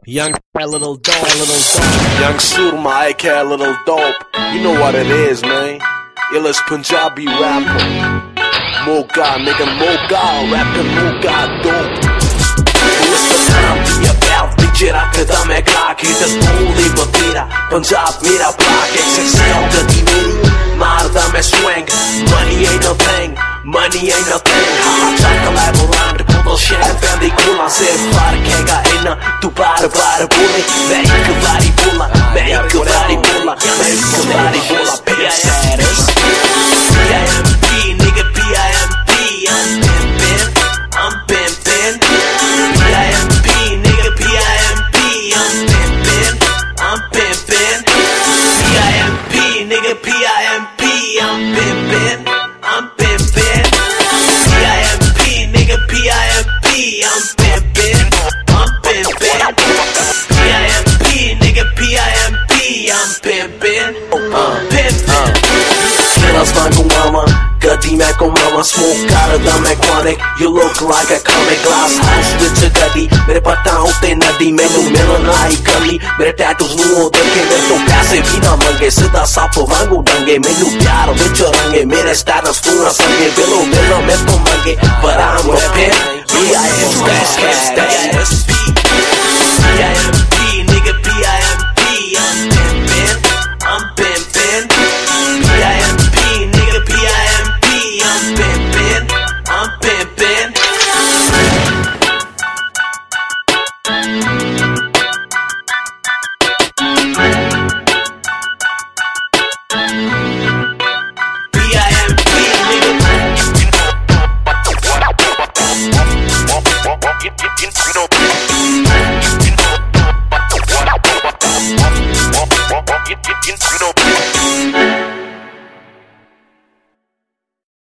Young little dope. Young Surma, aka Little Dope. You know what it is, man. Illest Punjabi rapper. Moga, nigga, Moga. Rapping Moga, dope. What's the time to your belt? DJ rakda main clock. Haters bole batera. Punjab mera block. XXL gadi meri. Marda main swing. Money ain't a thing. Money ain't a thing. Chaka laborant. Kutal share fendi kula. Sirf fark हैगा इना. Tu baar bole. Main ek baari bola. Main ek baari bola. Main ek baari bola. P.I.M.P. Nigga P.I.M.P. I'm pimpin'. P.I.M.P. Nigga P.I.M.P. I'm pimpin'. P.I.M.P. Nigga P.I.M.P. I'm pimpin'. P.I.M.P. Nigga P.I.M.P. I'm pimpin'. P.I.M.P. nigga P.I.M.P. I'm pimpin'. Killers vangu mama, gadi main ko mama. Smoke karda main chronic. You look like a comic. Glass house with a gadi. Mere pataon te nadi. Mainu milan aayi kami. Mere tattoos nu dekhe main to paise bhi na mange. Sidha sap vangu dange. Mainu pyar vich range. Mere status tu na sange. Bilo main to mange. But I'm a pimp. P.I.M.P.